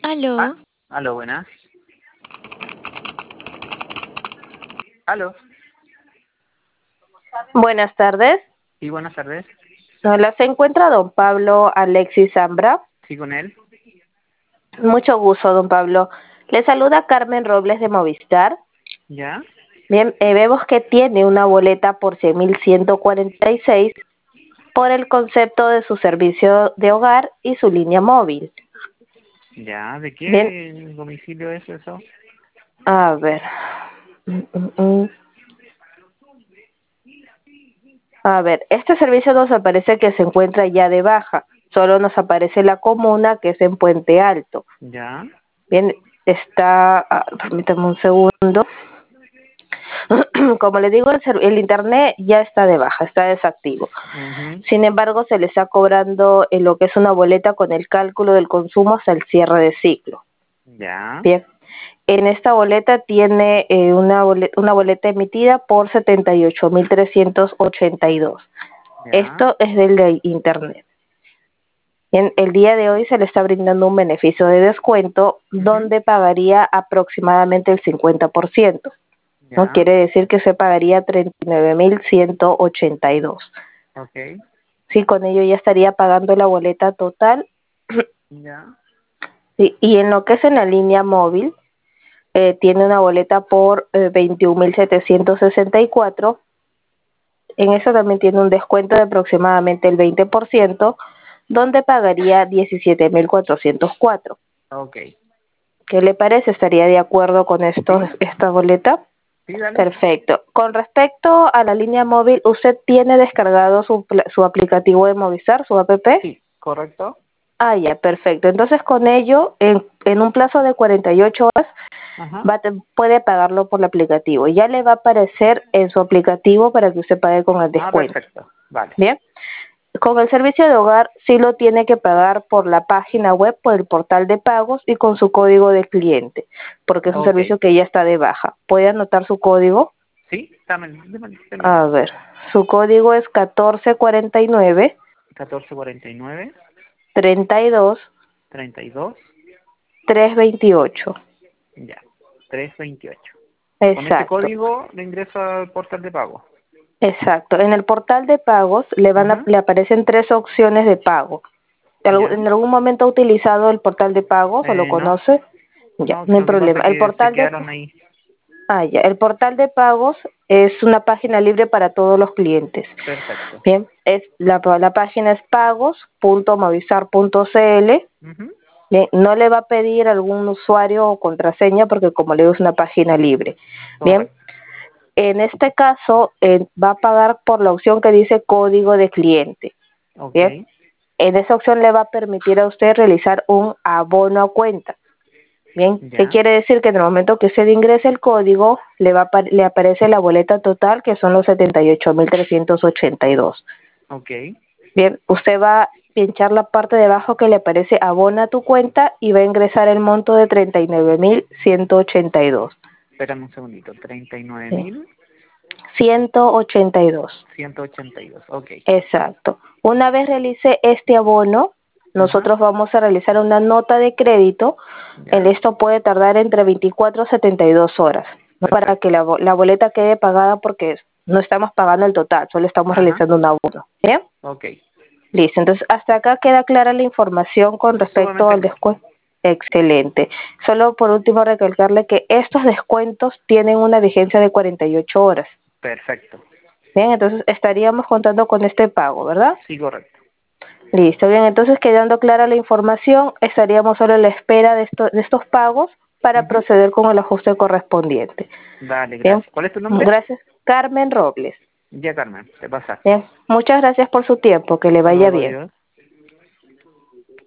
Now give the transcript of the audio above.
Aló, Aló, buenas. Aló. Buenas tardes. Sí, buenas tardes. Hola, ¿se encuentra don Pablo Alexis Zambra? Sí, con él. Mucho gusto, don Pablo. Le saluda Carmen Robles de Movistar. ¿Ya? Bien, vemos que tiene una boleta por 100.146 por el concepto de su servicio de hogar y su línea móvil. ¿Ya? ¿De Bien, qué domicilio es eso? a ver. Mm, mm, mm. A ver, este servicio nos aparece que se encuentra ya de baja. Solo nos aparece la comuna, que es en Puente Alto. ¿Ya? Bien, permítame un segundo. Como le digo, el internet ya está de baja, está desactivo. Mhm. Sin embargo, se le está cobrando en lo que es una boleta con el cálculo del consumo hasta el cierre de ciclo. ¿Ya? Bien, en esta boleta tiene una boleta emitida por 78.382. ¿Ya? Esto es del de internet. Bien, el día de hoy se le está brindando un beneficio de descuento Mhm. donde pagaría aproximadamente el 50%. ¿No? ¿Ya? Quiere decir que se pagaría 39.182. Ok. Sí, con ello ya estaría pagando la boleta total. ¿Ya? Sí, y en lo que es en la línea móvil, tiene una boleta por 21.764. En eso también tiene un descuento de aproximadamente el 20%, donde pagaría 17.404. Ok. ¿Qué le parece? ¿Estaría de acuerdo con ¿Sí? esta boleta? Sí, dale. Perfecto. Con respecto a la línea móvil, ¿usted tiene descargado su aplicativo de Movistar, su app? Sí, correcto. Ah, ya, perfecto. Entonces, con ello, en un plazo de 48 horas, Ajá. puede pagarlo por el aplicativo. Ya le va a aparecer en su aplicativo para que usted pague con el Ah, descuento. perfecto. Vale. Bien. Con el servicio de hogar, sí lo tiene que pagar por la página web, por el portal de pagos y con su código de cliente, porque es un Ok. servicio que ya está de baja. ¿Puede anotar su código? Sí, démelo. A ver, su código es 1449 1449 32 32. 328. Ya. 328. Con ese Exacto, código le ingreso al portal de pago. exacto. En el portal de pagos Ajá. le aparecen tres opciones de pago. ¿Ya? ¿En algún momento ha utilizado el portal de pagos o lo No. conoce? Ya, No, no hay lo que pasa problema. es que se quedaron ahí. El portal de pagos es una página libre para todos los clientes. Perfecto. Bien, la página es pagos.movistar.cl. Ujú. Bien, no le va a pedir algún usuario o contraseña porque como le digo es una página libre. Bien, Correcto. en este caso va a pagar por la opción que dice código de cliente. Ok. Bien, en esa opción le va a permitir a usted realizar un abono a cuenta. Bien, ¿qué Ya. quiere decir? Que en el momento que usted ingrese el código, le aparece la boleta total, que son los 78.382. Ok. Bien, usted va a pinchar la parte de abajo que le aparece abona tu cuenta y va a ingresar el monto de 39.182. Espérame un segundito. treinta y nueve Bien, mil 182. ciento ochenta y dos. Ok. Exacto. Una vez realice este abono, Ajá. nosotros vamos a realizar una nota de crédito. En Ya. esto puede tardar entre 24 a 72 horas, ¿no? Para que Perfecto. la boleta quede pagada porque no estamos pagando el total, solo estamos Ajá. realizando un abono. ¿Bien? Ok. Listo. Entonces, hasta acá queda clara la información con respecto Sumamente al bien. descuento. Excelente. Solo por último recalcarle que estos descuentos tienen una vigencia de 48 horas. Perfecto. Bien, entonces estaríamos contando con este pago, ¿verdad? Sí, correcto. Listo, bien, entonces quedando clara la información, estaríamos solo en la espera de estos pagos para Ujú. proceder con el ajuste correspondiente. Dale, Bien, gracias. ¿Cuál es tu nombre? gracias. Carmen Robles. Ya, Carmen. Te pasaste. Bien, muchas gracias por su tiempo, que le Hasta vaya luego, bien. adiós.